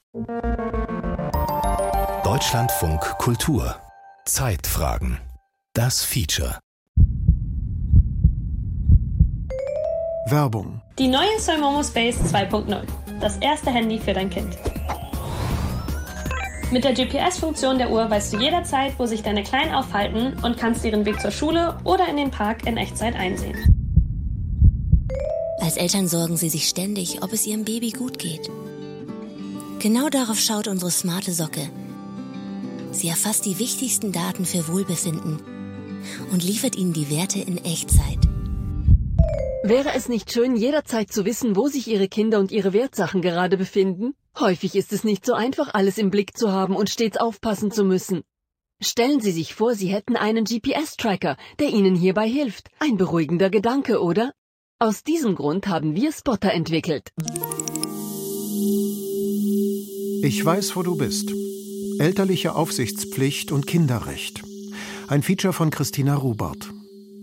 Deutschlandfunk Kultur. Zeitfragen. Das Feature. Werbung. Die neue Soimomo Space 2.0. Das erste Handy für dein Kind. Mit der GPS-Funktion der Uhr weißt du jederzeit, wo sich deine Kleinen aufhalten und kannst ihren Weg zur Schule oder in den Park in Echtzeit einsehen. Als Eltern sorgen sie sich ständig, ob es ihrem Baby gut geht. Genau darauf schaut unsere smarte Socke. Sie erfasst die wichtigsten Daten für Wohlbefinden und liefert ihnen die Werte in Echtzeit. Wäre es nicht schön, jederzeit zu wissen, wo sich Ihre Kinder und ihre Wertsachen gerade befinden? Häufig ist es nicht so einfach, alles im Blick zu haben und stets aufpassen zu müssen. Stellen Sie sich vor, Sie hätten einen GPS-Tracker, der Ihnen hierbei hilft. Ein beruhigender Gedanke, oder? Aus diesem Grund haben wir Spotter entwickelt. Ich weiß, wo du bist. Elterliche Aufsichtspflicht und Kinderrecht. Ein Feature von Christina Rubert.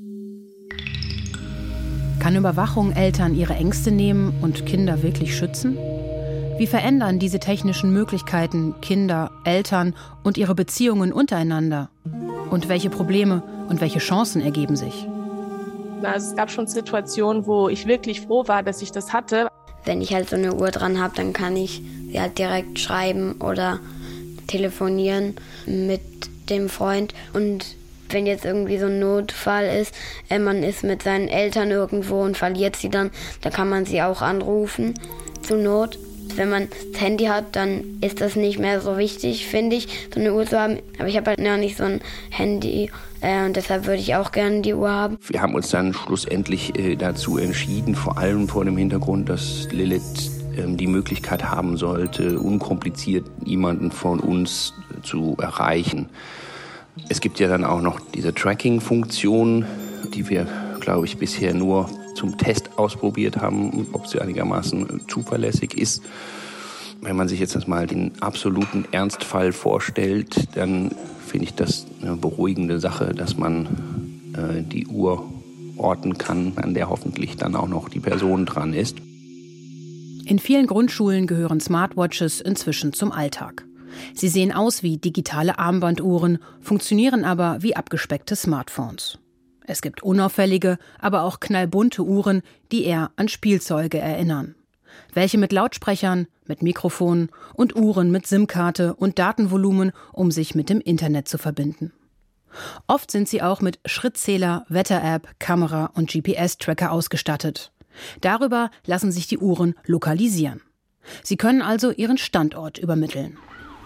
Kann Überwachung Eltern ihre Ängste nehmen und Kinder wirklich schützen? Wie verändern diese technischen Möglichkeiten Kinder, Eltern und ihre Beziehungen untereinander? Und welche Probleme und welche Chancen ergeben sich? Also es gab schon Situationen, wo ich wirklich froh war, dass ich das hatte. Wenn ich halt so eine Uhr dran habe, dann kann ich sie halt direkt schreiben oder telefonieren mit dem Freund. Und wenn jetzt irgendwie so ein Notfall ist, man ist mit seinen Eltern irgendwo und verliert sie dann kann man sie auch anrufen zur Not. Wenn man das Handy hat, dann ist das nicht mehr so wichtig, finde ich, so eine Uhr zu haben. Aber ich habe halt noch nicht so ein Handy und deshalb würde ich auch gerne die Uhr haben. Wir haben uns dann schlussendlich dazu entschieden, vor allem vor dem Hintergrund, dass Lilith die Möglichkeit haben sollte, unkompliziert jemanden von uns zu erreichen. Es gibt ja dann auch noch diese Tracking-Funktion, die wir, glaube ich, bisher nur zum Test ausprobiert haben, ob sie einigermaßen zuverlässig ist. Wenn man sich jetzt mal den absoluten Ernstfall vorstellt, dann finde ich das eine beruhigende Sache, dass man die Uhr orten kann, an der hoffentlich dann auch noch die Person dran ist. In vielen Grundschulen gehören Smartwatches inzwischen zum Alltag. Sie sehen aus wie digitale Armbanduhren, funktionieren aber wie abgespeckte Smartphones. Es gibt unauffällige, aber auch knallbunte Uhren, die eher an Spielzeuge erinnern. Welche mit Lautsprechern, mit Mikrofonen und Uhren mit SIM-Karte und Datenvolumen, um sich mit dem Internet zu verbinden. Oft sind sie auch mit Schrittzähler, Wetter-App, Kamera und GPS-Tracker ausgestattet. Darüber lassen sich die Uhren lokalisieren. Sie können also ihren Standort übermitteln.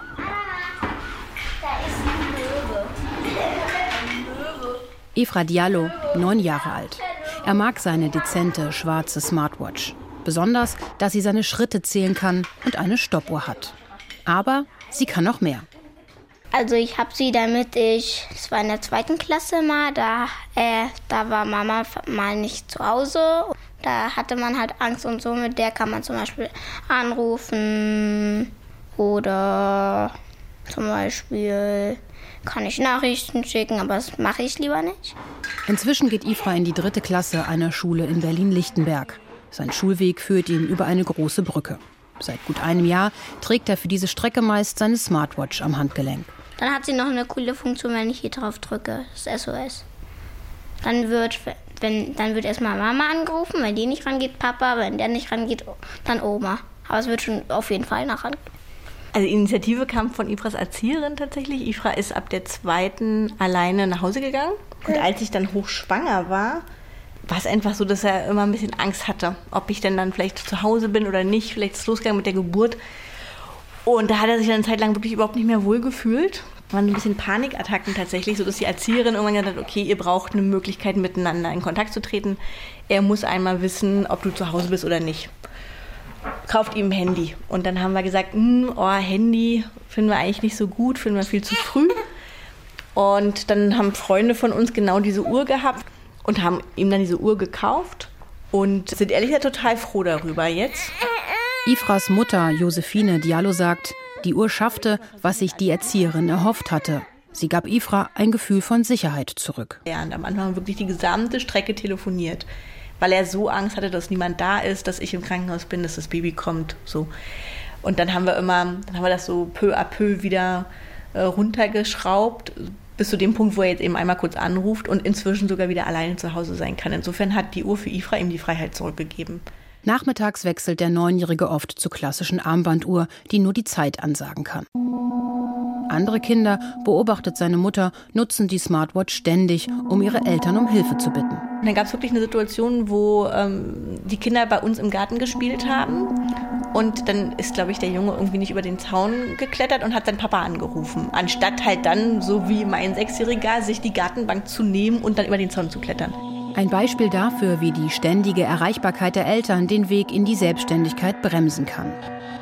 Efra Diallo, 9 Jahre alt. Er mag seine dezente, schwarze Smartwatch. Besonders, dass sie seine Schritte zählen kann und eine Stoppuhr hat. Aber sie kann noch mehr. Also ich habe sie, das war in der 2. Klasse mal, da war Mama mal nicht zu Hause. Da hatte man halt Angst und so, mit der kann man zum Beispiel anrufen oder zum Beispiel kann ich Nachrichten schicken, aber das mache ich lieber nicht. Inzwischen geht Efra in die 3. Klasse einer Schule in Berlin-Lichtenberg. Sein Schulweg führt ihn über eine große Brücke. Seit gut einem Jahr trägt er für diese Strecke meist seine Smartwatch am Handgelenk. Dann hat sie noch eine coole Funktion, wenn ich hier drauf drücke, das SOS. Dann wird erstmal Mama angerufen, wenn die nicht rangeht, Papa, wenn der nicht rangeht, dann Oma. Aber es wird schon auf jeden Fall nachher. Also die Initiative kam von Efras Erzieherin tatsächlich. Efra ist ab der 2. alleine nach Hause gegangen. Und als ich dann hochschwanger war es einfach so, dass er immer ein bisschen Angst hatte, ob ich denn dann vielleicht zu Hause bin oder nicht. Vielleicht ist es losgegangen mit der Geburt. Und da hat er sich dann eine Zeit lang wirklich überhaupt nicht mehr wohl gefühlt. Es waren ein bisschen Panikattacken tatsächlich, sodass die Erzieherin irgendwann gesagt hat, okay, ihr braucht eine Möglichkeit, miteinander in Kontakt zu treten. Er muss einmal wissen, ob du zu Hause bist oder nicht. Kauft ihm ein Handy. Und dann haben wir gesagt, Handy finden wir eigentlich nicht so gut, finden wir viel zu früh. Und dann haben Freunde von uns genau diese Uhr gehabt und haben ihm dann diese Uhr gekauft und sind ehrlich gesagt total froh darüber jetzt. Efras Mutter Josephine Diallo sagt, die Uhr schaffte, was sich die Erzieherin erhofft hatte. Sie gab Efra ein Gefühl von Sicherheit zurück. Ja, und am Anfang wirklich die gesamte Strecke telefoniert, weil er so Angst hatte, dass niemand da ist, dass ich im Krankenhaus bin, dass das Baby kommt. So. Und dann haben wir das so peu à peu wieder runtergeschraubt, bis zu dem Punkt, wo er jetzt eben einmal kurz anruft und inzwischen sogar wieder alleine zu Hause sein kann. Insofern hat die Uhr für Ifra ihm die Freiheit zurückgegeben. Nachmittags wechselt der 9-Jährige oft zur klassischen Armbanduhr, die nur die Zeit ansagen kann. Andere Kinder, beobachtet seine Mutter, nutzen die Smartwatch ständig, um ihre Eltern um Hilfe zu bitten. Und dann gab es wirklich eine Situation, wo die Kinder bei uns im Garten gespielt haben. Und dann ist, glaube ich, der Junge irgendwie nicht über den Zaun geklettert und hat seinen Papa angerufen. Anstatt halt dann, so wie mein 6-Jähriger, sich die Gartenbank zu nehmen und dann über den Zaun zu klettern. Ein Beispiel dafür, wie die ständige Erreichbarkeit der Eltern den Weg in die Selbstständigkeit bremsen kann.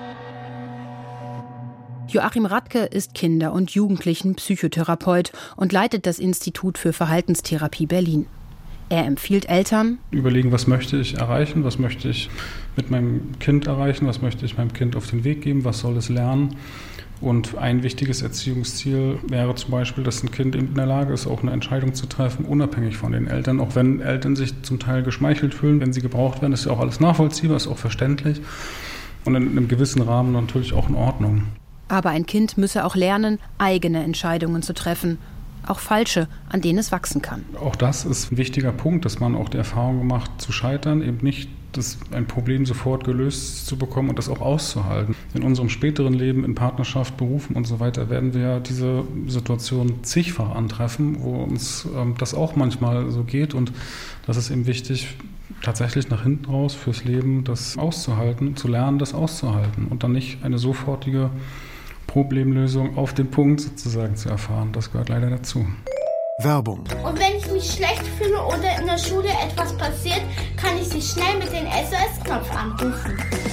Joachim Radke ist Kinder- und Jugendlichen-Psychotherapeut und leitet das Institut für Verhaltenstherapie Berlin. Er empfiehlt Eltern: Überlegen, was möchte ich erreichen, was möchte ich mit meinem Kind erreichen, was möchte ich meinem Kind auf den Weg geben, was soll es lernen. Und ein wichtiges Erziehungsziel wäre zum Beispiel, dass ein Kind in der Lage ist, auch eine Entscheidung zu treffen, unabhängig von den Eltern. Auch wenn Eltern sich zum Teil geschmeichelt fühlen, wenn sie gebraucht werden, ist ja auch alles nachvollziehbar, ist auch verständlich und in einem gewissen Rahmen natürlich auch in Ordnung. Aber ein Kind müsse auch lernen, eigene Entscheidungen zu treffen. Auch falsche, an denen es wachsen kann. Auch das ist ein wichtiger Punkt, dass man auch die Erfahrung gemacht, zu scheitern, eben nicht ein Problem sofort gelöst zu bekommen und das auch auszuhalten. In unserem späteren Leben, in Partnerschaft, Berufen und so weiter, werden wir diese Situation zigfach antreffen, wo uns das auch manchmal so geht. Und das ist eben wichtig, tatsächlich nach hinten raus fürs Leben das auszuhalten, zu lernen, das auszuhalten und dann nicht eine sofortige Problemlösung auf den Punkt sozusagen zu erfahren. Das gehört leider dazu. Werbung. Und wenn ich mich schlecht fühle oder in der Schule etwas passiert, kann ich Sie schnell mit dem SOS-Knopf anrufen.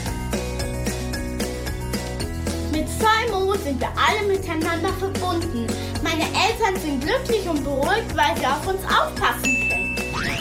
Mit Solmo sind wir alle miteinander verbunden. Meine Eltern sind glücklich und beruhigt, weil sie auf uns aufpassen können.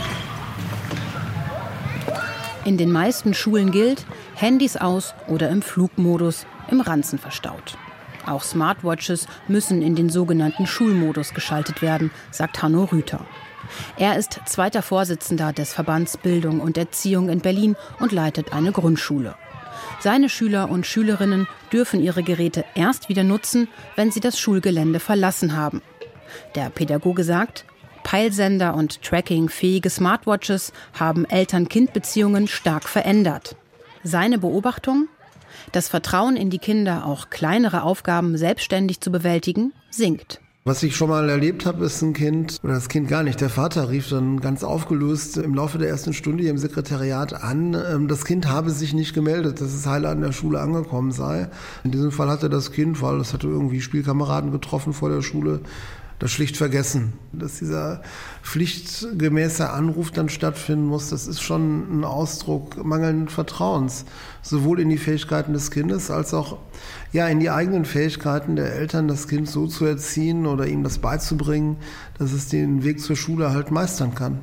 In den meisten Schulen gilt: Handys aus oder im Flugmodus, im Ranzen verstaut. Auch Smartwatches müssen in den sogenannten Schulmodus geschaltet werden, sagt Hanno Rüther. Er ist zweiter Vorsitzender des Verbands Bildung und Erziehung in Berlin und leitet eine Grundschule. Seine Schüler und Schülerinnen dürfen ihre Geräte erst wieder nutzen, wenn sie das Schulgelände verlassen haben. Der Pädagoge sagt: Peilsender und trackingfähige Smartwatches haben Eltern-Kind-Beziehungen stark verändert. Seine Beobachtung: Das Vertrauen in die Kinder, auch kleinere Aufgaben selbstständig zu bewältigen, sinkt. Was ich schon mal erlebt habe, ist ein Kind, oder das Kind gar nicht, der Vater rief dann ganz aufgelöst im Laufe der ersten Stunde hier im Sekretariat an, das Kind habe sich nicht gemeldet, dass es heile an der Schule angekommen sei. In diesem Fall hatte das Kind, weil es hatte irgendwie Spielkameraden getroffen vor der Schule, das schlicht vergessen. Dass dieser pflichtgemäße Anruf dann stattfinden muss, das ist schon ein Ausdruck mangelnden Vertrauens. Sowohl in die Fähigkeiten des Kindes als auch in die eigenen Fähigkeiten der Eltern, das Kind so zu erziehen oder ihm das beizubringen, dass es den Weg zur Schule halt meistern kann.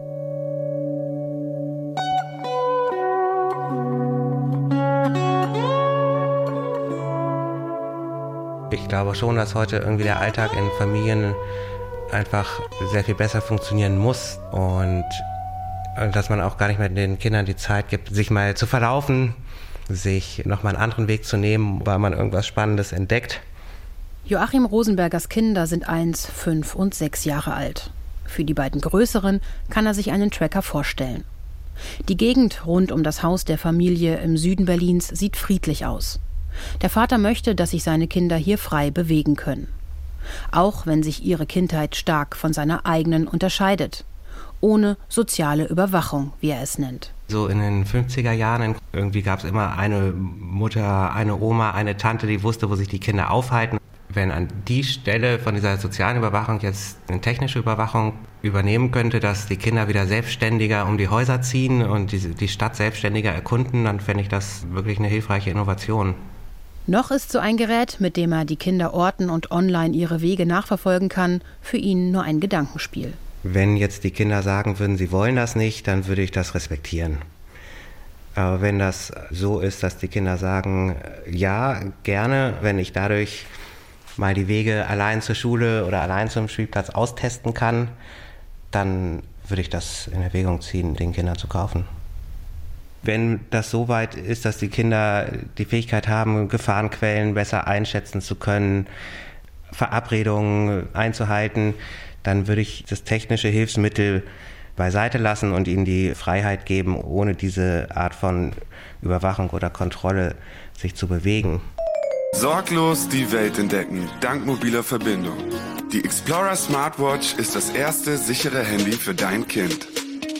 Ich glaube schon, dass heute irgendwie der Alltag in Familien einfach sehr viel besser funktionieren muss und dass man auch gar nicht mehr den Kindern die Zeit gibt, sich mal zu verlaufen, sich nochmal einen anderen Weg zu nehmen, weil man irgendwas Spannendes entdeckt. Joachim Rosenbergers Kinder sind 1, 5 und 6 Jahre alt. Für die beiden Größeren kann er sich einen Tracker vorstellen. Die Gegend rund um das Haus der Familie im Süden Berlins sieht friedlich aus. Der Vater möchte, dass sich seine Kinder hier frei bewegen können. Auch wenn sich ihre Kindheit stark von seiner eigenen unterscheidet. Ohne soziale Überwachung, wie er es nennt. So in den 50er Jahren, irgendwie gab es immer eine Mutter, eine Oma, eine Tante, die wusste, wo sich die Kinder aufhalten. Wenn an die Stelle von dieser sozialen Überwachung jetzt eine technische Überwachung übernehmen könnte, dass die Kinder wieder selbstständiger um die Häuser ziehen und die Stadt selbstständiger erkunden, dann fände ich das wirklich eine hilfreiche Innovation. Noch ist so ein Gerät, mit dem er die Kinder orten und online ihre Wege nachverfolgen kann, für ihn nur ein Gedankenspiel. Wenn jetzt die Kinder sagen würden, sie wollen das nicht, dann würde ich das respektieren. Aber wenn das so ist, dass die Kinder sagen, ja, gerne, wenn ich dadurch mal die Wege allein zur Schule oder allein zum Spielplatz austesten kann, dann würde ich das in Erwägung ziehen, den Kindern zu kaufen. Wenn das so weit ist, dass die Kinder die Fähigkeit haben, Gefahrenquellen besser einschätzen zu können, Verabredungen einzuhalten, dann würde ich das technische Hilfsmittel beiseite lassen und ihnen die Freiheit geben, ohne diese Art von Überwachung oder Kontrolle sich zu bewegen. Sorglos die Welt entdecken, dank mobiler Verbindung. Die Explorer Smartwatch ist das erste sichere Handy für dein Kind.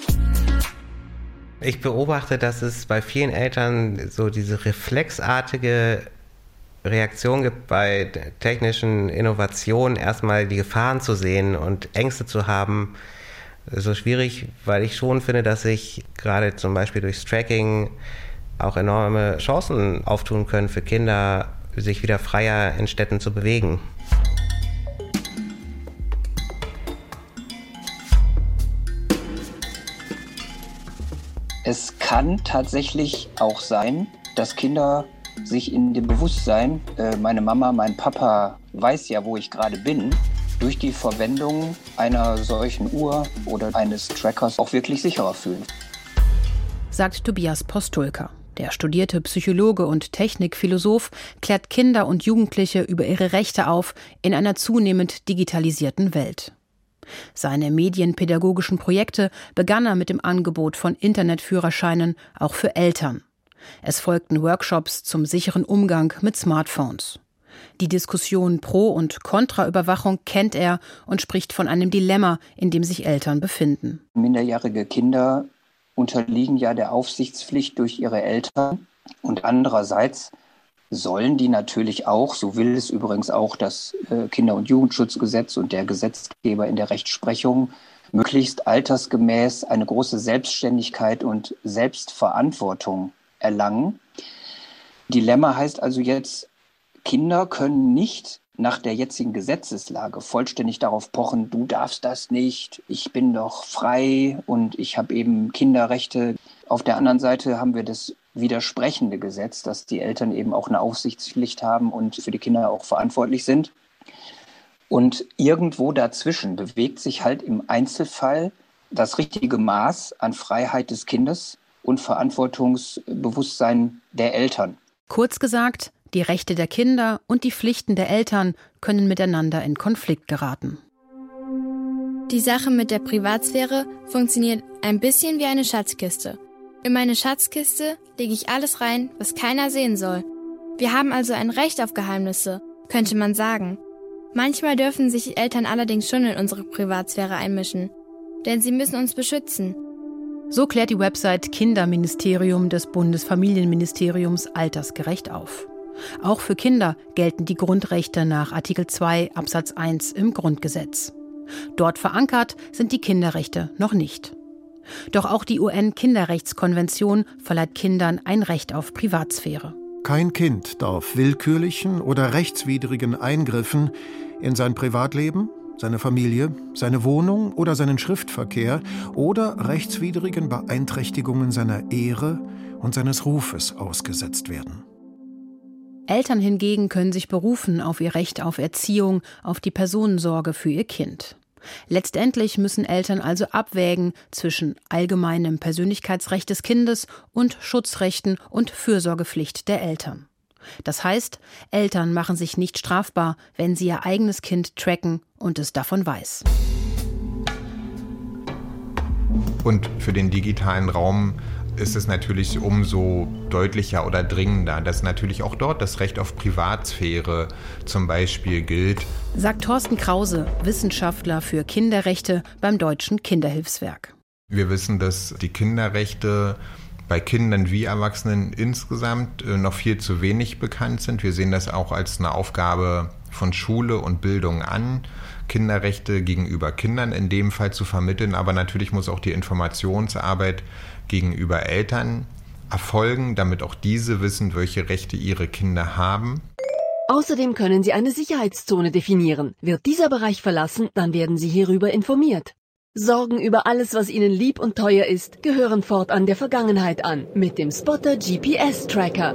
Ich beobachte, dass es bei vielen Eltern so diese reflexartige Reaktion gibt, bei technischen Innovationen erstmal die Gefahren zu sehen und Ängste zu haben. So schwierig, weil ich schon finde, dass sich gerade zum Beispiel durchs Tracking auch enorme Chancen auftun können für Kinder, sich wieder freier in Städten zu bewegen. Es kann tatsächlich auch sein, dass Kinder sich in dem Bewusstsein, meine Mama, mein Papa weiß ja, wo ich gerade bin, durch die Verwendung einer solchen Uhr oder eines Trackers auch wirklich sicherer fühlen. Sagt Tobias Postulka. Der studierte Psychologe und Technikphilosoph klärt Kinder und Jugendliche über ihre Rechte auf in einer zunehmend digitalisierten Welt. Seine medienpädagogischen Projekte begann er mit dem Angebot von Internetführerscheinen auch für Eltern. Es folgten Workshops zum sicheren Umgang mit Smartphones. Die Diskussion pro- und Kontraüberwachung kennt er und spricht von einem Dilemma, in dem sich Eltern befinden. Minderjährige Kinder unterliegen ja der Aufsichtspflicht durch ihre Eltern und andererseits sollen die natürlich auch, so will es übrigens auch das Kinder- und Jugendschutzgesetz und der Gesetzgeber in der Rechtsprechung, möglichst altersgemäß eine große Selbstständigkeit und Selbstverantwortung erlangen. Dilemma heißt also jetzt, Kinder können nicht nach der jetzigen Gesetzeslage vollständig darauf pochen, du darfst das nicht, ich bin doch frei und ich habe eben Kinderrechte. Auf der anderen Seite haben wir das widersprechende Gesetz, dass die Eltern eben auch eine Aufsichtspflicht haben und für die Kinder auch verantwortlich sind. Und irgendwo dazwischen bewegt sich halt im Einzelfall das richtige Maß an Freiheit des Kindes und Verantwortungsbewusstsein der Eltern. Kurz gesagt, die Rechte der Kinder und die Pflichten der Eltern können miteinander in Konflikt geraten. Die Sache mit der Privatsphäre funktioniert ein bisschen wie eine Schatzkiste. In meine Schatzkiste lege ich alles rein, was keiner sehen soll. Wir haben also ein Recht auf Geheimnisse, könnte man sagen. Manchmal dürfen sich Eltern allerdings schon in unsere Privatsphäre einmischen, denn sie müssen uns beschützen. So klärt die Website Kinderministerium des Bundesfamilienministeriums altersgerecht auf. Auch für Kinder gelten die Grundrechte nach Artikel 2 Absatz 1 im Grundgesetz. Dort verankert sind die Kinderrechte noch nicht. Doch auch die UN-Kinderrechtskonvention verleiht Kindern ein Recht auf Privatsphäre. Kein Kind darf willkürlichen oder rechtswidrigen Eingriffen in sein Privatleben, seine Familie, seine Wohnung oder seinen Schriftverkehr oder rechtswidrigen Beeinträchtigungen seiner Ehre und seines Rufes ausgesetzt werden. Eltern hingegen können sich berufen auf ihr Recht auf Erziehung, auf die Personensorge für ihr Kind. Letztendlich müssen Eltern also abwägen zwischen allgemeinem Persönlichkeitsrecht des Kindes und Schutzrechten und Fürsorgepflicht der Eltern. Das heißt, Eltern machen sich nicht strafbar, wenn sie ihr eigenes Kind tracken und es davon weiß. Und für den digitalen Raum ist es natürlich umso deutlicher oder dringender, dass natürlich auch dort das Recht auf Privatsphäre zum Beispiel gilt. Sagt Thorsten Krause, Wissenschaftler für Kinderrechte beim Deutschen Kinderhilfswerk. Wir wissen, dass die Kinderrechte bei Kindern wie Erwachsenen insgesamt noch viel zu wenig bekannt sind. Wir sehen das auch als eine Aufgabe von Schule und Bildung an, Kinderrechte gegenüber Kindern in dem Fall zu vermitteln. Aber natürlich muss auch die Informationsarbeit gegenüber Eltern erfolgen, damit auch diese wissen, welche Rechte ihre Kinder haben. Außerdem können Sie eine Sicherheitszone definieren. Wird dieser Bereich verlassen, dann werden Sie hierüber informiert. Sorgen über alles, was Ihnen lieb und teuer ist, gehören fortan der Vergangenheit an, mit dem Spotter GPS-Tracker.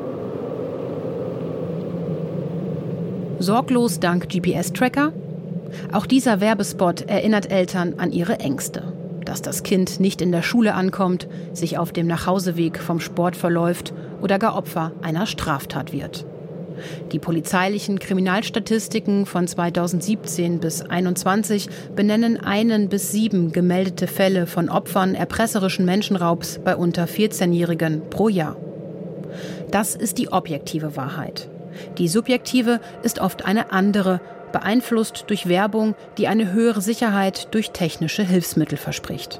Sorglos dank GPS-Tracker? Auch dieser Werbespot erinnert Eltern an ihre Ängste. dass das Kind nicht in der Schule ankommt, sich auf dem Nachhauseweg vom Sport verläuft oder gar Opfer einer Straftat wird. Die polizeilichen Kriminalstatistiken von 2017 bis 2021 benennen 1 bis 7 gemeldete Fälle von Opfern erpresserischen Menschenraubs bei unter 14-Jährigen pro Jahr. Das ist die objektive Wahrheit. Die subjektive ist oft eine andere, beeinflusst durch Werbung, die eine höhere Sicherheit durch technische Hilfsmittel verspricht.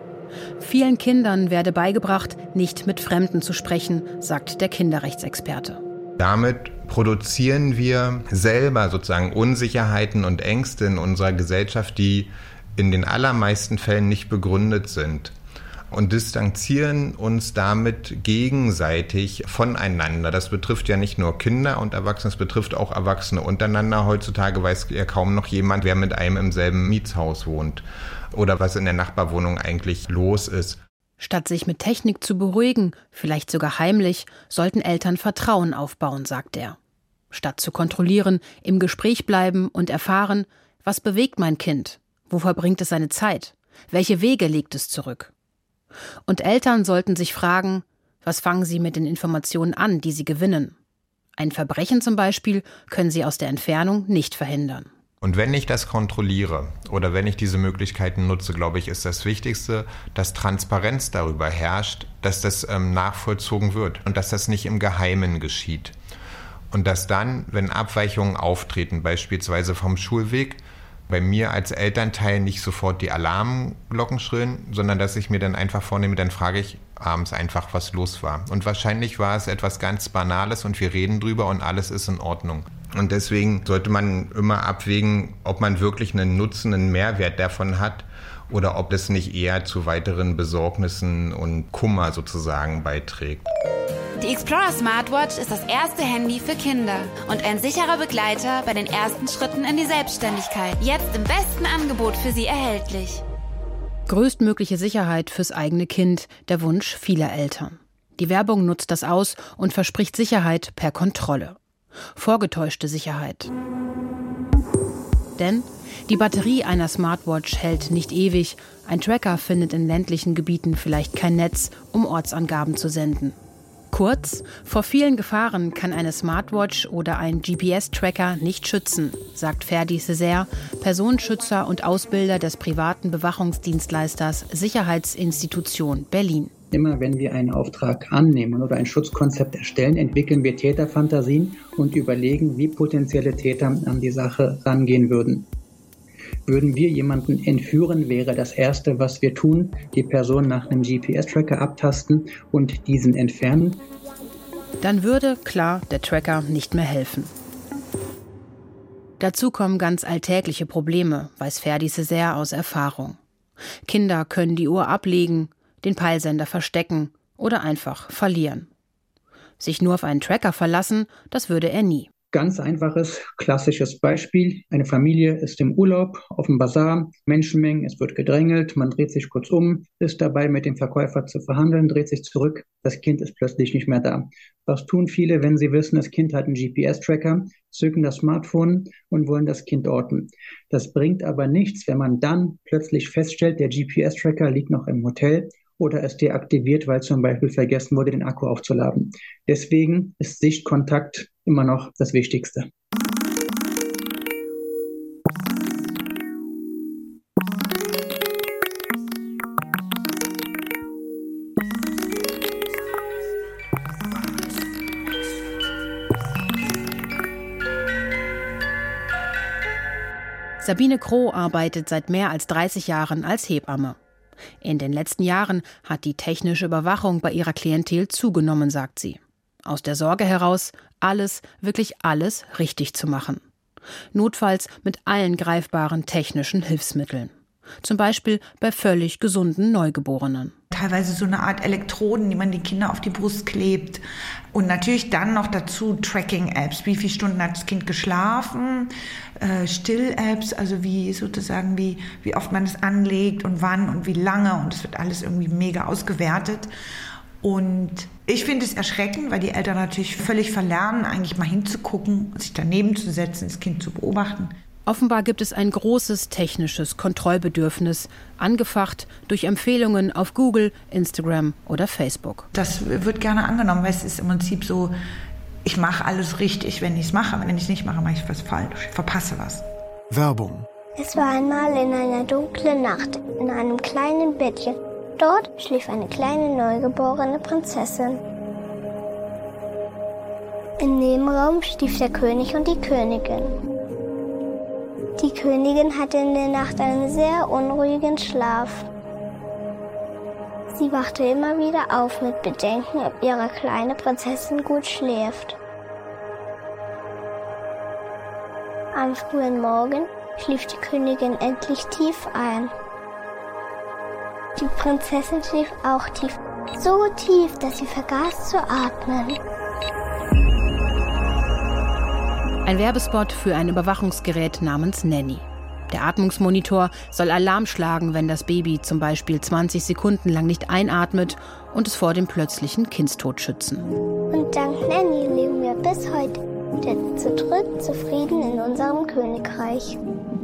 Vielen Kindern werde beigebracht, nicht mit Fremden zu sprechen, sagt der Kinderrechtsexperte. Damit produzieren wir selber sozusagen Unsicherheiten und Ängste in unserer Gesellschaft, die in den allermeisten Fällen nicht begründet sind. Und distanzieren uns damit gegenseitig voneinander. Das betrifft ja nicht nur Kinder und Erwachsene, es betrifft auch Erwachsene untereinander. Heutzutage weiß ja kaum noch jemand, wer mit einem im selben Mietshaus wohnt oder was in der Nachbarwohnung eigentlich los ist. Statt sich mit Technik zu beruhigen, vielleicht sogar heimlich, sollten Eltern Vertrauen aufbauen, sagt er. Statt zu kontrollieren, im Gespräch bleiben und erfahren, was bewegt mein Kind? Wo verbringt es seine Zeit? Welche Wege legt es zurück? Und Eltern sollten sich fragen, was fangen sie mit den Informationen an, die sie gewinnen? Ein Verbrechen zum Beispiel können sie aus der Entfernung nicht verhindern. Und wenn ich das kontrolliere oder wenn ich diese Möglichkeiten nutze, glaube ich, ist das Wichtigste, dass Transparenz darüber herrscht, dass das nachvollzogen wird und dass das nicht im Geheimen geschieht. Und dass dann, wenn Abweichungen auftreten, beispielsweise vom Schulweg, bei mir als Elternteil nicht sofort die Alarmglocken schrillen, sondern dass ich mir dann einfach vornehme, dann frage ich abends einfach, was los war. Und wahrscheinlich war es etwas ganz Banales und wir reden drüber und alles ist in Ordnung. Und deswegen sollte man immer abwägen, ob man wirklich einen Nutzen, einen Mehrwert davon hat oder ob das nicht eher zu weiteren Besorgnissen und Kummer sozusagen beiträgt. Die Explorer Smartwatch ist das erste Handy für Kinder und ein sicherer Begleiter bei den ersten Schritten in die Selbstständigkeit. Jetzt im besten Angebot für Sie erhältlich. Größtmögliche Sicherheit fürs eigene Kind, der Wunsch vieler Eltern. Die Werbung nutzt das aus und verspricht Sicherheit per Kontrolle. Vorgetäuschte Sicherheit. Denn die Batterie einer Smartwatch hält nicht ewig. Ein Tracker findet in ländlichen Gebieten vielleicht kein Netz, um Ortsangaben zu senden. Kurz, vor vielen Gefahren kann eine Smartwatch oder ein GPS-Tracker nicht schützen, sagt Ferdi Césaire, Personenschützer und Ausbilder des privaten Bewachungsdienstleisters Sicherheitsinstitution Berlin. Immer wenn wir einen Auftrag annehmen oder ein Schutzkonzept erstellen, entwickeln wir Täterfantasien und überlegen, wie potenzielle Täter an die Sache rangehen würden. Würden wir jemanden entführen, wäre das Erste, was wir tun, die Person nach einem GPS-Tracker abtasten und diesen entfernen. Dann würde, klar, der Tracker nicht mehr helfen. Dazu kommen ganz alltägliche Probleme, weiß Ferdi Césaire aus Erfahrung. Kinder können die Uhr ablegen, den Peilsender verstecken oder einfach verlieren. Sich nur auf einen Tracker verlassen, das würde er nie. Ganz einfaches, klassisches Beispiel. Eine Familie ist im Urlaub, auf dem Basar, Menschenmengen, es wird gedrängelt, man dreht sich kurz um, ist dabei mit dem Verkäufer zu verhandeln, dreht sich zurück, das Kind ist plötzlich nicht mehr da. Was tun viele, wenn sie wissen, das Kind hat einen GPS-Tracker, zücken das Smartphone und wollen das Kind orten. Das bringt aber nichts, wenn man dann plötzlich feststellt, der GPS-Tracker liegt noch im Hotel oder ist deaktiviert, weil zum Beispiel vergessen wurde, den Akku aufzuladen. Deswegen ist Sichtkontakt immer noch das Wichtigste. Sabine Kroh arbeitet seit mehr als 30 Jahren als Hebamme. In den letzten Jahren hat die technische Überwachung bei ihrer Klientel zugenommen, sagt sie. Aus der Sorge heraus, alles, wirklich alles richtig zu machen. Notfalls mit allen greifbaren technischen Hilfsmitteln. Zum Beispiel bei völlig gesunden Neugeborenen. Teilweise so eine Art Elektroden, die man den Kindern auf die Brust klebt. Und natürlich dann noch dazu Tracking-Apps. Wie viele Stunden hat das Kind geschlafen? Still-Apps, also wie oft man es anlegt und wann und wie lange. Und das wird alles irgendwie mega ausgewertet. Und ich finde es erschreckend, weil die Eltern natürlich völlig verlernen, eigentlich mal hinzugucken, sich daneben zu setzen, das Kind zu beobachten. Offenbar gibt es ein großes technisches Kontrollbedürfnis, angefacht durch Empfehlungen auf Google, Instagram oder Facebook. Das wird gerne angenommen, weil es ist im Prinzip so, ich mache alles richtig, wenn ich es mache. Wenn ich es nicht mache, mache ich was falsch, ich verpasse was. Werbung. Es war einmal in einer dunklen Nacht in einem kleinen Bettchen. Dort schlief eine kleine neugeborene Prinzessin. Im Nebenraum schlief der König und die Königin. Die Königin hatte in der Nacht einen sehr unruhigen Schlaf. Sie wachte immer wieder auf mit Bedenken, ob ihre kleine Prinzessin gut schläft. Am frühen Morgen schlief die Königin endlich tief ein. Die Prinzessin schlief auch tief, so tief, dass sie vergaß zu atmen. Ein Werbespot für ein Überwachungsgerät namens Nanny. Der Atmungsmonitor soll Alarm schlagen, wenn das Baby zum Beispiel 20 Sekunden lang nicht einatmet und es vor dem plötzlichen Kindstod schützen. Und dank Nanny leben wir bis heute zu dritt zufrieden in unserem Königreich.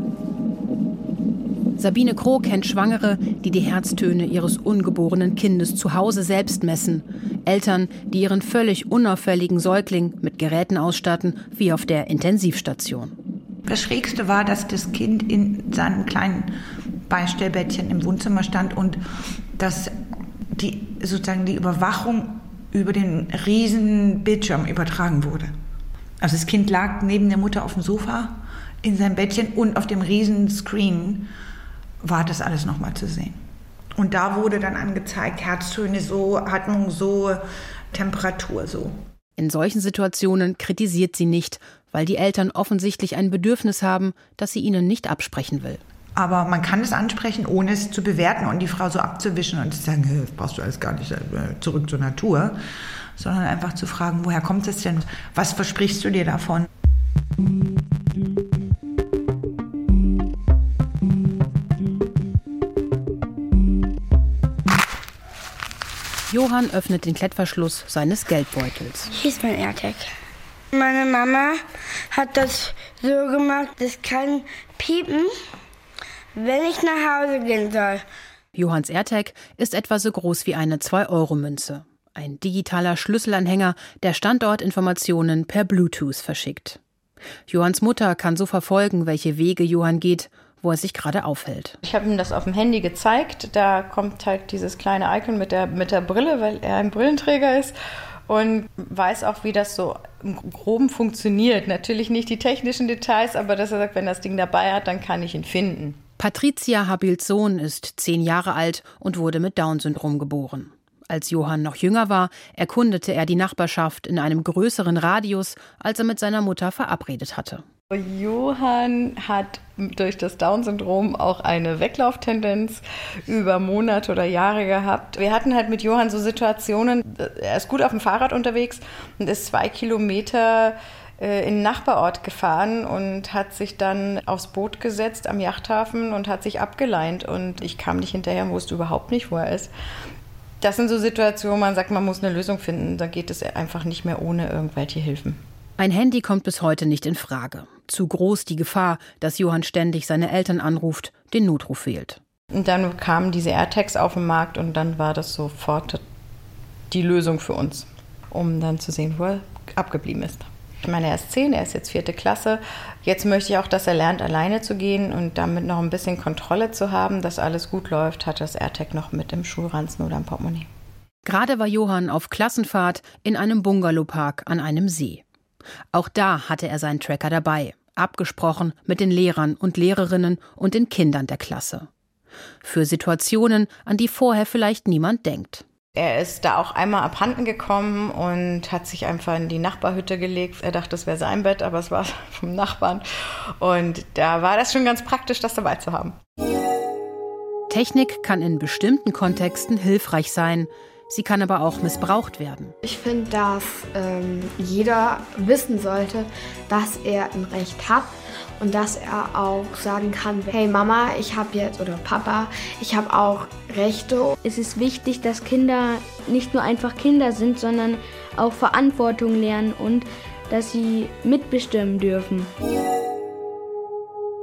Sabine Kroh kennt Schwangere, die die Herztöne ihres ungeborenen Kindes zu Hause selbst messen. Eltern, die ihren völlig unauffälligen Säugling mit Geräten ausstatten, wie auf der Intensivstation. Das Schrägste war, dass das Kind in seinem kleinen Beistellbettchen im Wohnzimmer stand und dass die Überwachung über den riesen Bildschirm übertragen wurde. Also das Kind lag neben der Mutter auf dem Sofa in seinem Bettchen und auf dem riesen Screen war das alles nochmal zu sehen. Und da wurde dann angezeigt, Herztöne so, Atmung so, Temperatur so. In solchen Situationen kritisiert sie nicht, weil die Eltern offensichtlich ein Bedürfnis haben, das sie ihnen nicht absprechen will. Aber man kann es ansprechen, ohne es zu bewerten und die Frau so abzuwischen und zu sagen, das brauchst du alles gar nicht, zurück zur Natur. Sondern einfach zu fragen, woher kommt es denn? Was versprichst du dir davon? Johann öffnet den Klettverschluss seines Geldbeutels. Hier ist mein AirTag. Meine Mama hat das so gemacht, das kann piepen, wenn ich nach Hause gehen soll. Johanns AirTag ist etwa so groß wie eine 2-Euro-Münze. Ein digitaler Schlüsselanhänger, der Standortinformationen per Bluetooth verschickt. Johanns Mutter kann so verfolgen, welche Wege Johann geht, wo er sich gerade aufhält. Ich habe ihm das auf dem Handy gezeigt. Da kommt halt dieses kleine Icon mit der Brille, weil er ein Brillenträger ist und weiß auch, wie das so im Groben funktioniert. Natürlich nicht die technischen Details, aber dass er sagt, wenn er das Ding dabei hat, dann kann ich ihn finden. Patricia Habils Sohn ist 10 Jahre alt und wurde mit Down-Syndrom geboren. Als Johann noch jünger war, erkundete er die Nachbarschaft in einem größeren Radius, als er mit seiner Mutter verabredet hatte. Johann hat durch das Down-Syndrom auch eine Weglauftendenz über Monate oder Jahre gehabt. Wir hatten halt mit Johann so Situationen, er ist gut auf dem Fahrrad unterwegs und ist 2 Kilometer in den Nachbarort gefahren und hat sich dann aufs Boot gesetzt am Yachthafen und hat sich abgeleint. Und ich kam nicht hinterher und wusste überhaupt nicht, wo er ist. Das sind so Situationen, wo man sagt, man muss eine Lösung finden. Da geht es einfach nicht mehr ohne irgendwelche Hilfen. Ein Handy kommt bis heute nicht in Frage. Zu groß die Gefahr, dass Johann ständig seine Eltern anruft, den Notruf wählt. Und dann kamen diese AirTags auf den Markt und dann war das sofort die Lösung für uns, um dann zu sehen, wo er abgeblieben ist. Ich meine, er ist 10, er ist jetzt 4. Klasse. Jetzt möchte ich auch, dass er lernt, alleine zu gehen und damit noch ein bisschen Kontrolle zu haben, dass alles gut läuft, hat das AirTag noch mit im Schulranzen oder im Portemonnaie. Gerade war Johann auf Klassenfahrt in einem Bungalowpark an einem See. Auch da hatte er seinen Tracker dabei, abgesprochen mit den Lehrern und Lehrerinnen und den Kindern der Klasse. Für Situationen, an die vorher vielleicht niemand denkt. Er ist da auch einmal abhanden gekommen und hat sich einfach in die Nachbarhütte gelegt. Er dachte, das wäre sein Bett, aber es war vom Nachbarn. Und da war das schon ganz praktisch, das dabei zu haben. Technik kann in bestimmten Kontexten hilfreich sein. Sie kann aber auch missbraucht werden. Ich finde, dass jeder wissen sollte, dass er ein Recht hat und dass er auch sagen kann, hey Mama, ich habe jetzt, oder Papa, ich habe auch Rechte. Es ist wichtig, dass Kinder nicht nur einfach Kinder sind, sondern auch Verantwortung lernen und dass sie mitbestimmen dürfen.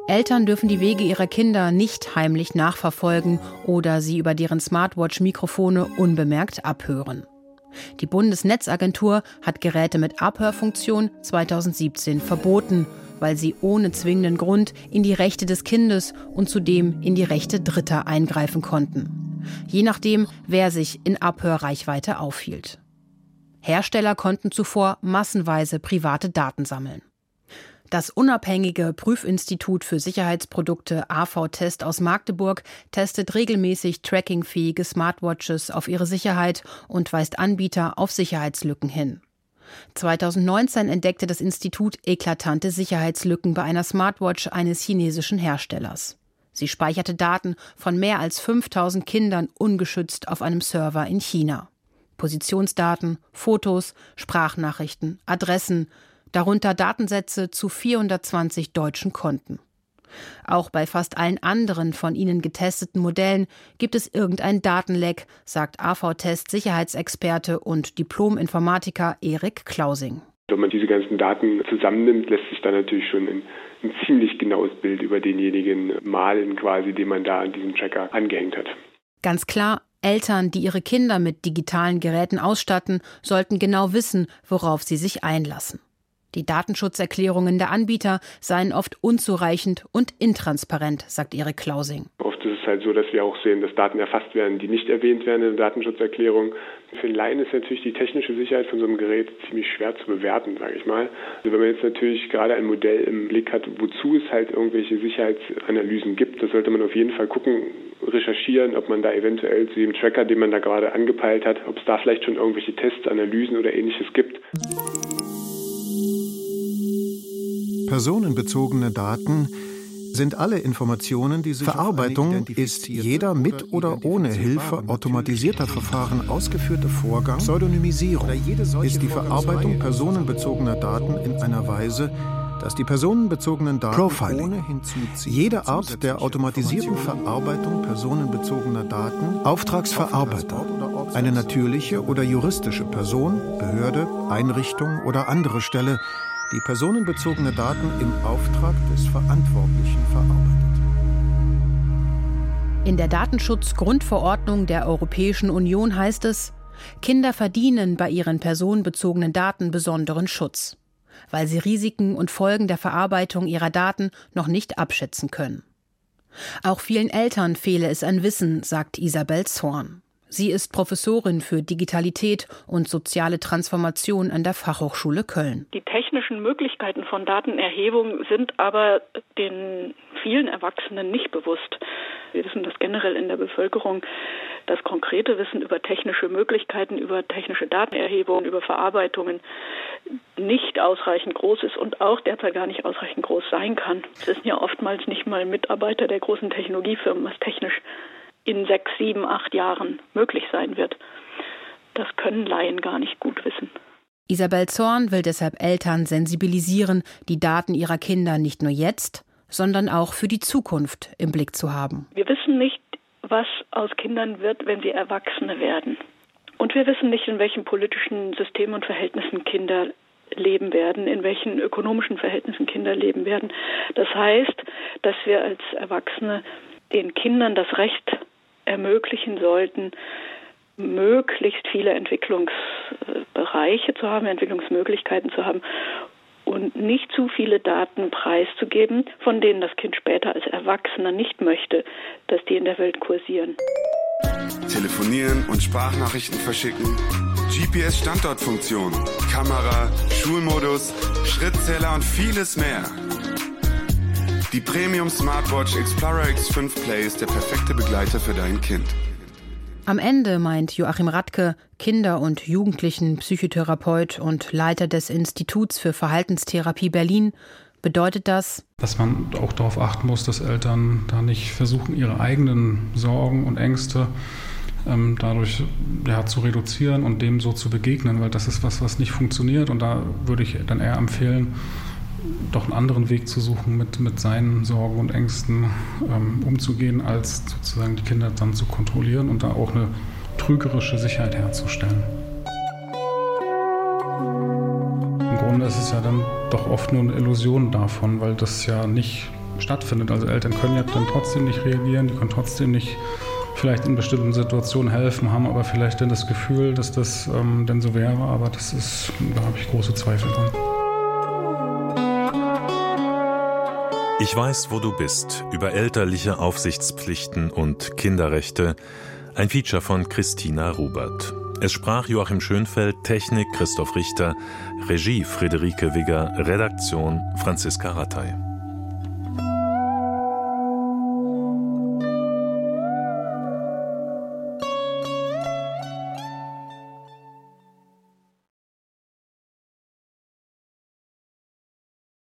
Eltern dürfen die Wege ihrer Kinder nicht heimlich nachverfolgen oder sie über deren Smartwatch-Mikrofone unbemerkt abhören. Die Bundesnetzagentur hat Geräte mit Abhörfunktion 2017 verboten, weil sie ohne zwingenden Grund in die Rechte des Kindes und zudem in die Rechte Dritter eingreifen konnten. Je nachdem, wer sich in Abhörreichweite aufhielt. Hersteller konnten zuvor massenweise private Daten sammeln. Das unabhängige Prüfinstitut für Sicherheitsprodukte AV-Test aus Magdeburg testet regelmäßig trackingfähige Smartwatches auf ihre Sicherheit und weist Anbieter auf Sicherheitslücken hin. 2019 entdeckte das Institut eklatante Sicherheitslücken bei einer Smartwatch eines chinesischen Herstellers. Sie speicherte Daten von mehr als 5000 Kindern ungeschützt auf einem Server in China. Positionsdaten, Fotos, Sprachnachrichten, Adressen, darunter Datensätze zu 420 deutschen Konten. Auch bei fast allen anderen von ihnen getesteten Modellen gibt es irgendein Datenleck, sagt AV-Test-Sicherheitsexperte und Diplom-Informatiker Erik Klausing. Wenn man diese ganzen Daten zusammennimmt, lässt sich dann natürlich schon ein ziemlich genaues Bild über denjenigen malen, quasi, den man da an diesem Tracker angehängt hat. Ganz klar, Eltern, die ihre Kinder mit digitalen Geräten ausstatten, sollten genau wissen, worauf sie sich einlassen. Die Datenschutzerklärungen der Anbieter seien oft unzureichend und intransparent, sagt Erik Klausing. Oft ist es halt so, dass wir auch sehen, dass Daten erfasst werden, die nicht erwähnt werden in der Datenschutzerklärung. Für einen Laien ist natürlich die technische Sicherheit von so einem Gerät ziemlich schwer zu bewerten, sage ich mal. Also wenn man jetzt natürlich gerade ein Modell im Blick hat, wozu es halt irgendwelche Sicherheitsanalysen gibt, da sollte man auf jeden Fall gucken, recherchieren, ob man da eventuell zu dem Tracker, den man da gerade angepeilt hat, ob es da vielleicht schon irgendwelche Tests, Analysen oder Ähnliches gibt. Personenbezogene Daten sind alle Informationen, die sich Verarbeitung ist jeder mit oder ohne Hilfe automatisierter Verfahren ausgeführte Vorgang. Pseudonymisierung ist die Verarbeitung personenbezogener Daten in einer Weise, dass die personenbezogenen Daten Profiling. Jede Art der automatisierten Verarbeitung personenbezogener Daten, Auftragsverarbeiter, eine natürliche oder juristische Person, Behörde, Einrichtung oder andere Stelle, die personenbezogene Daten im Auftrag des Verantwortlichen verarbeitet. In der Datenschutzgrundverordnung der Europäischen Union heißt es, Kinder verdienen bei ihren personenbezogenen Daten besonderen Schutz, weil sie Risiken und Folgen der Verarbeitung ihrer Daten noch nicht abschätzen können. Auch vielen Eltern fehle es an Wissen, sagt Isabel Zorn. Sie ist Professorin für Digitalität und soziale Transformation an der Fachhochschule Köln. Die technischen Möglichkeiten von Datenerhebung sind aber den vielen Erwachsenen nicht bewusst. Wir wissen, dass generell in der Bevölkerung das konkrete Wissen über technische Möglichkeiten, über technische Datenerhebung, über Verarbeitungen nicht ausreichend groß ist und auch derzeit gar nicht ausreichend groß sein kann. Es sind ja oftmals nicht mal Mitarbeiter der großen Technologiefirmen, was technisch in 6, 7, 8 Jahren möglich sein wird. Das können Laien gar nicht gut wissen. Isabel Zorn will deshalb Eltern sensibilisieren, die Daten ihrer Kinder nicht nur jetzt, sondern auch für die Zukunft im Blick zu haben. Wir wissen nicht, was aus Kindern wird, wenn sie Erwachsene werden. Und wir wissen nicht, in welchen politischen Systemen und Verhältnissen Kinder leben werden, in welchen ökonomischen Verhältnissen Kinder leben werden. Das heißt, dass wir als Erwachsene den Kindern das Recht ermöglichen sollten, möglichst viele Entwicklungsbereiche zu haben, Entwicklungsmöglichkeiten zu haben und nicht zu viele Daten preiszugeben, von denen das Kind später als Erwachsener nicht möchte, dass die in der Welt kursieren. Telefonieren und Sprachnachrichten verschicken, GPS-Standortfunktion, Kamera, Schulmodus, Schrittzähler und vieles mehr. Die Premium Smartwatch Explorer X5 Play ist der perfekte Begleiter für dein Kind. Am Ende, meint Joachim Radke, Kinder- und Jugendlichenpsychotherapeut und Leiter des Instituts für Verhaltenstherapie Berlin, bedeutet das, dass man auch darauf achten muss, dass Eltern da nicht versuchen, ihre eigenen Sorgen und Ängste dadurch zu reduzieren und dem so zu begegnen, weil das ist was nicht funktioniert. Und da würde ich dann eher empfehlen, doch einen anderen Weg zu suchen, mit seinen Sorgen und Ängsten umzugehen, als sozusagen die Kinder dann zu kontrollieren und da auch eine trügerische Sicherheit herzustellen. Im Grunde ist es ja dann doch oft nur eine Illusion davon, weil das ja nicht stattfindet. Also Eltern können ja dann trotzdem nicht reagieren, die können trotzdem nicht vielleicht in bestimmten Situationen helfen, haben aber vielleicht dann das Gefühl, dass das denn so wäre, aber da habe ich große Zweifel dran. Ich weiß, wo du bist, über elterliche Aufsichtspflichten und Kinderrechte. Ein Feature von Christina Rubert. Es sprach Joachim Schönfeld, Technik Christoph Richter, Regie Friederike Wigger, Redaktion Franziska Rattay.